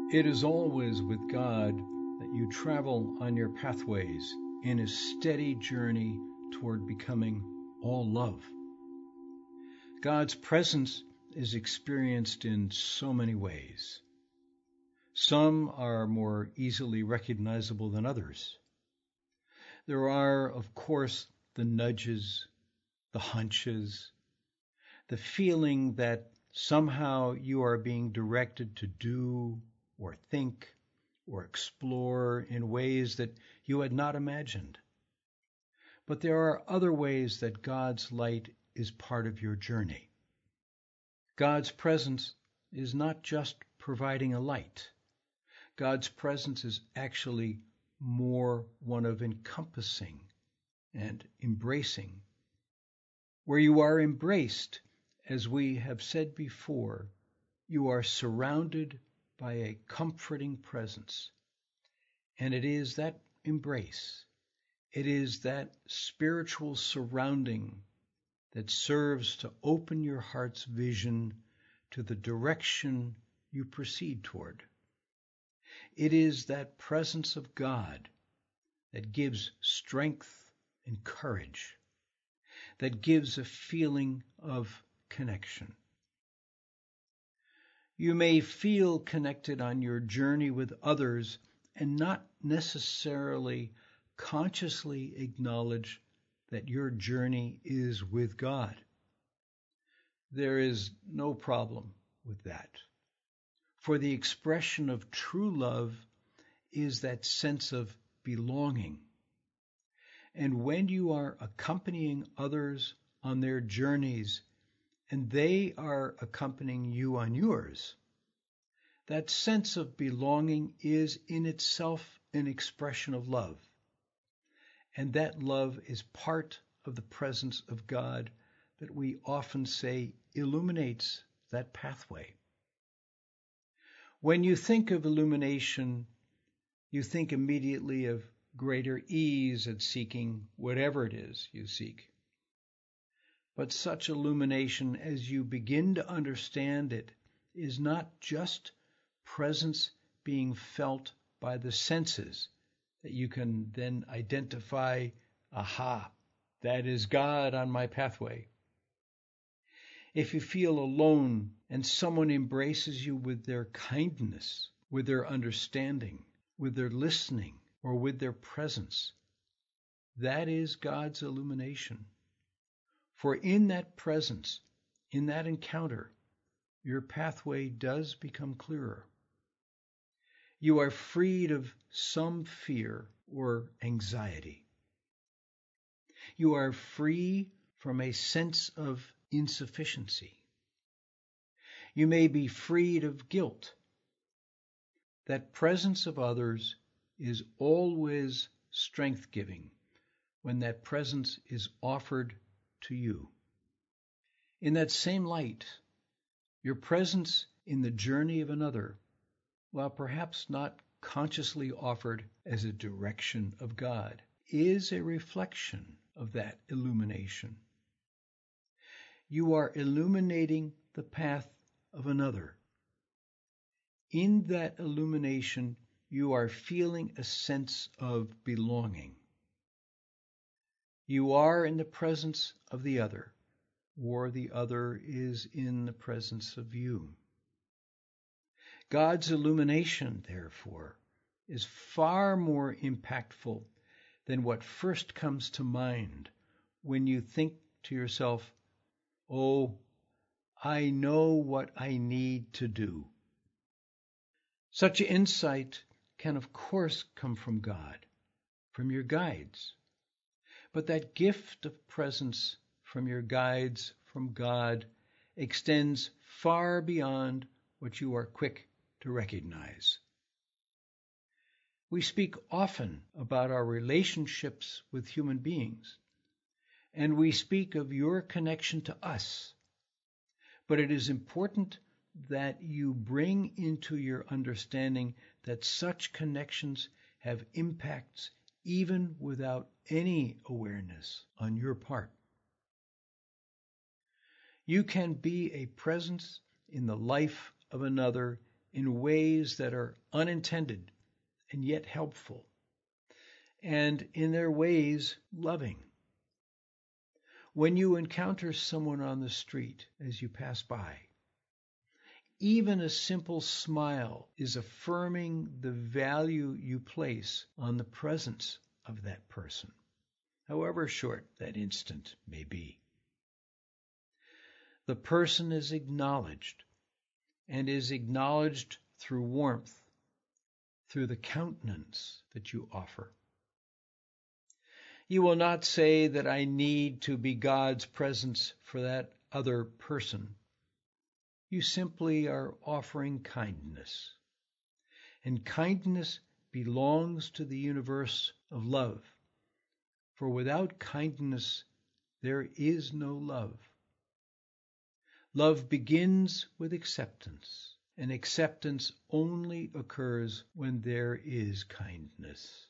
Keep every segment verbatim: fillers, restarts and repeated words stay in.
It is always with God that you travel on your pathways in a steady journey toward becoming all love. God's presence is experienced in so many ways. Some are more easily recognizable than others. There are, of course, the nudges, the hunches, the feeling that somehow you are being directed to do or think or explore in ways that you had not imagined. But there are other ways that God's light is part of your journey. God's presence is not just providing a light. God's presence is actually more one of encompassing and embracing. Where you are embraced, as we have said before, you are surrounded by a comforting presence. And it is that embrace, it is that spiritual surrounding that serves to open your heart's vision to the direction you proceed toward. It is that presence of God that gives strength and courage, that gives a feeling of connection. You may feel connected on your journey with others and not necessarily consciously acknowledge that your journey is with God. There is no problem with that. For the expression of true love is that sense of belonging. And when you are accompanying others on their journeys, and they are accompanying you on yours, that sense of belonging is in itself an expression of love. And that love is part of the presence of God that we often say illuminates that pathway. When you think of illumination, you think immediately of greater ease at seeking whatever it is you seek. But such illumination, as you begin to understand it, is not just presence being felt by the senses that you can then identify, aha, that is God on my pathway. If you feel alone and someone embraces you with their kindness, with their understanding, with their listening, or with their presence, that is God's illumination. For in that presence, in that encounter, your pathway does become clearer. You are freed of some fear or anxiety. You are free from a sense of insufficiency. You may be freed of guilt. That presence of others is always strength-giving when that presence is offered to you. In that same light, your presence in the journey of another, while perhaps not consciously offered as a direction of God, is a reflection of that illumination. You are illuminating the path of another. In that illumination, you are feeling a sense of belonging. You are in the presence of the other, or the other is in the presence of you. God's illumination, therefore, is far more impactful than what first comes to mind when you think to yourself, oh, I know what I need to do. Such insight can, of course, come from God, from your guides. But that gift of presence from your guides, from God, extends far beyond what you are quick to recognize. We speak often about our relationships with human beings, and we speak of your connection to us. But it is important that you bring into your understanding that such connections have impacts even without any awareness on your part. You can be a presence in the life of another in ways that are unintended and yet helpful, and in their ways loving. When you encounter someone on the street as you pass by, even a simple smile is affirming the value you place on the presence of that person, however short that instant may be. The person is acknowledged, and is acknowledged through warmth, through the countenance that you offer. You will not say that I need to be God's presence for that other person. You simply are offering kindness. And kindness belongs to the universe of love. For without kindness, there is no love. Love begins with acceptance, and acceptance only occurs when there is kindness.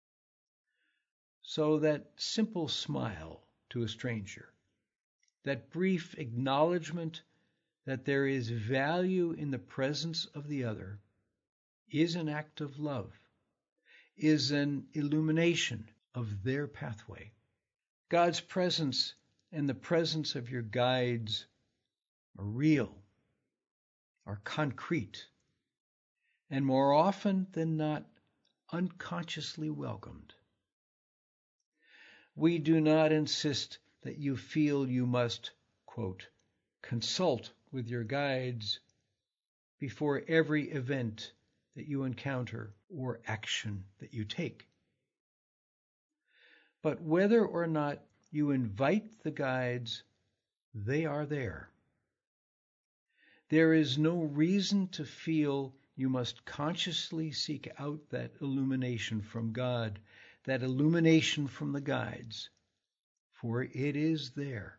So that simple smile to a stranger, that brief acknowledgement that there is value in the presence of the other, is an act of love, is an illumination of their pathway. God's presence and the presence of your guides are real, are concrete, and more often than not, unconsciously welcomed. We do not insist that you feel you must, quote, consult with your guides before every event that you encounter or action that you take. But whether or not you invite the guides, they are there. There is no reason to feel you must consciously seek out that illumination from God, that illumination from the guides, for it is there.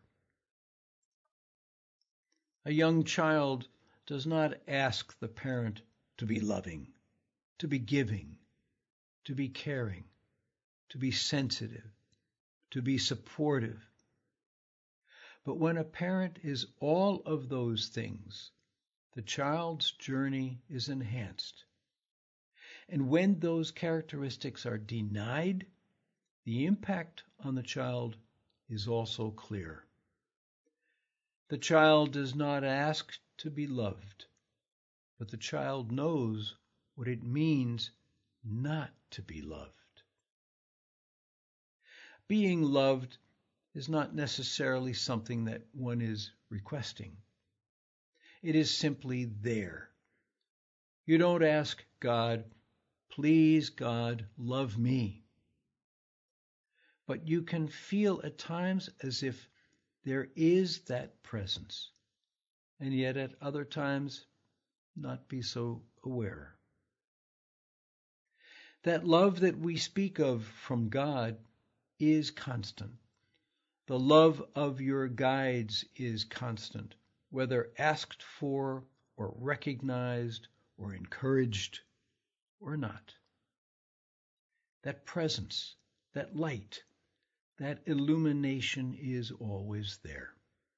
A young child does not ask the parent to be loving, to be giving, to be caring, to be sensitive, to be supportive. But when a parent is all of those things, the child's journey is enhanced. And when those characteristics are denied, the impact on the child is also clear. The child does not ask to be loved, but the child knows what it means not to be loved. Being loved is not necessarily something that one is requesting. It is simply there. You don't ask God, please, God, love me. But you can feel at times as if there is that presence, and yet at other times not be so aware. That love that we speak of from God is constant. The love of your guides is constant, whether asked for or recognized or encouraged or not. That presence, that light, that illumination is always there.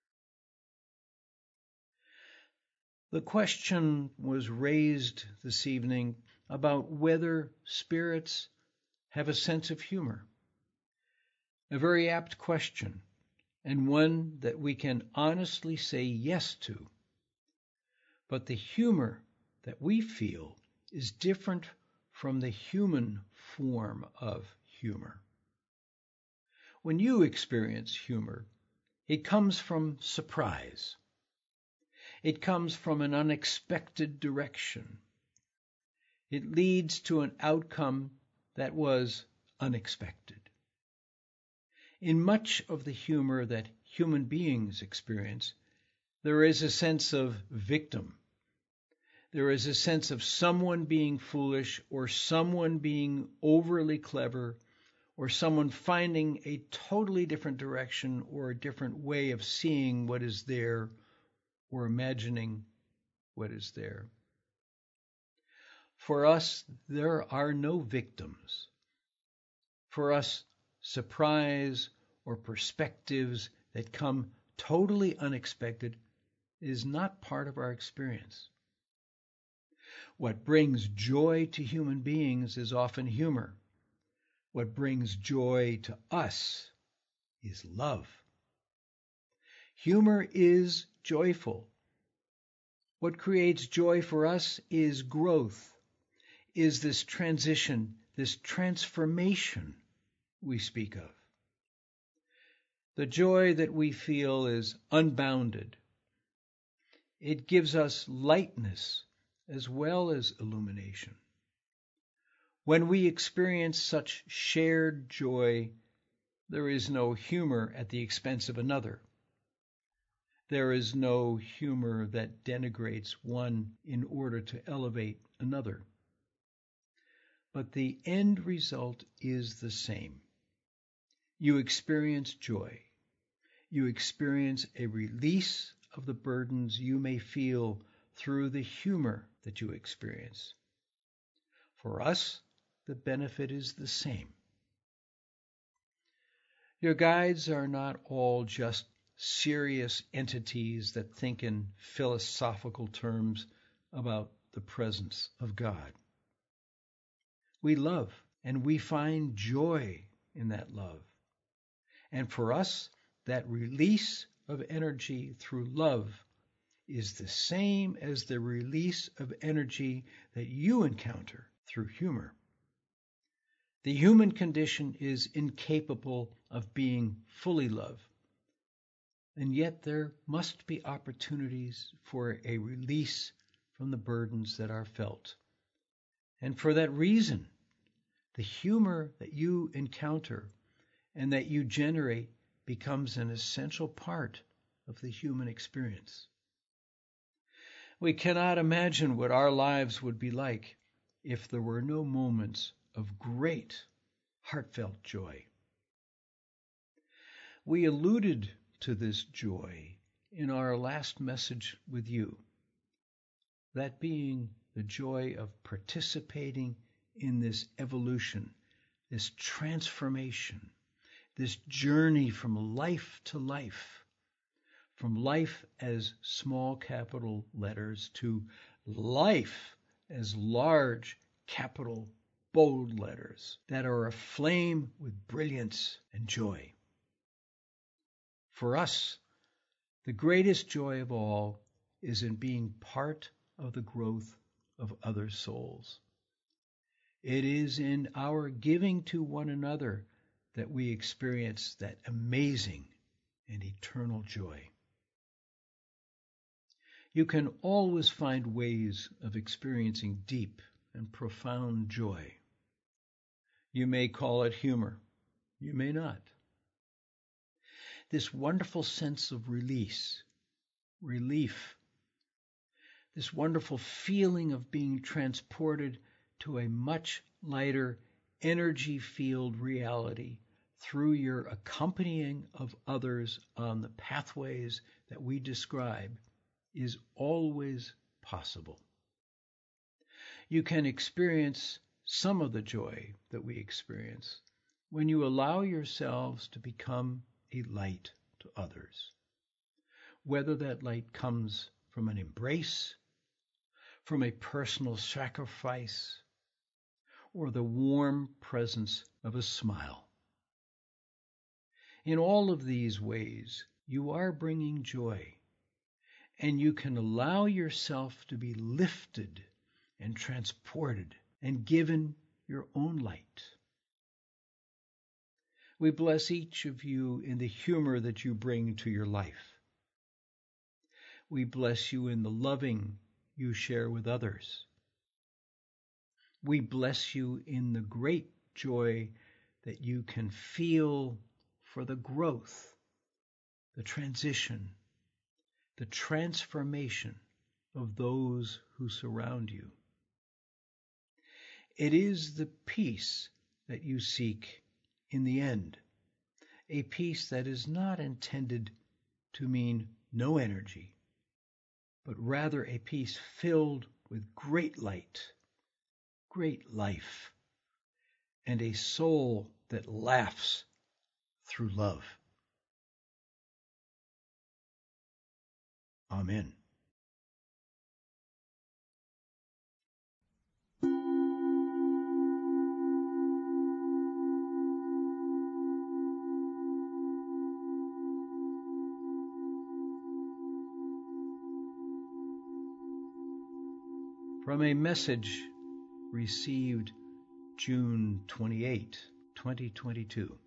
The question was raised this evening about whether spirits have a sense of humor. A very apt question, and one that we can honestly say yes to. But the humor that we feel is different from the human form of humor. When you experience humor, it comes from surprise. It comes from an unexpected direction. It leads to an outcome that was unexpected. In much of the humor that human beings experience, there is a sense of victim. There is a sense of someone being foolish or someone being overly clever or someone finding a totally different direction or a different way of seeing what is there or imagining what is there. For us, there are no victims. For us, surprise or perspectives that come totally unexpected is not part of our experience. What brings joy to human beings is often humor. What brings joy to us is love. Humor is joyful. What creates joy for us is growth, is this transition, this transformation we speak of. The joy that we feel is unbounded. It gives us lightness as well as illumination. When we experience such shared joy, there is no humor at the expense of another. There is no humor that denigrates one in order to elevate another. But the end result is the same. You experience joy. You experience a release of the burdens you may feel through the humor that you experience. For us, the benefit is the same. Your guides are not all just serious entities that think in philosophical terms about the presence of God. We love, and we find joy in that love. And for us, that release of energy through love is the same as the release of energy that you encounter through humor. The human condition is incapable of being fully love, and yet there must be opportunities for a release from the burdens that are felt. And for that reason, the humor that you encounter and that you generate becomes an essential part of the human experience. We cannot imagine what our lives would be like if there were no moments of great, heartfelt joy. We alluded to this joy in our last message with you, that being the joy of participating in this evolution, this transformation, this journey from life to life, from life as small capital letters to life as large capital bold letters that are aflame with brilliance and joy. For us, the greatest joy of all is in being part of the growth of other souls. It is in our giving to one another that we experience that amazing and eternal joy. You can always find ways of experiencing deep and profound joy. You may call it humor. You may not. This wonderful sense of release, relief, this wonderful feeling of being transported to a much lighter energy field reality through your accompanying of others on the pathways that we describe is always possible. You can experience some of the joy that we experience when you allow yourselves to become a light to others, whether that light comes from an embrace, from a personal sacrifice, or the warm presence of a smile. In all of these ways, you are bringing joy, and you can allow yourself to be lifted and transported and given your own light. We bless each of you in the humor that you bring to your life. We bless you in the loving you share with others. We bless you in the great joy that you can feel for the growth, the transition, the transformation of those who surround you. It is the peace that you seek in the end, a peace that is not intended to mean no energy, but rather a peace filled with great light, great life, and a soul that laughs through love. Amen. From a message received June twenty-eighth, twenty twenty-two.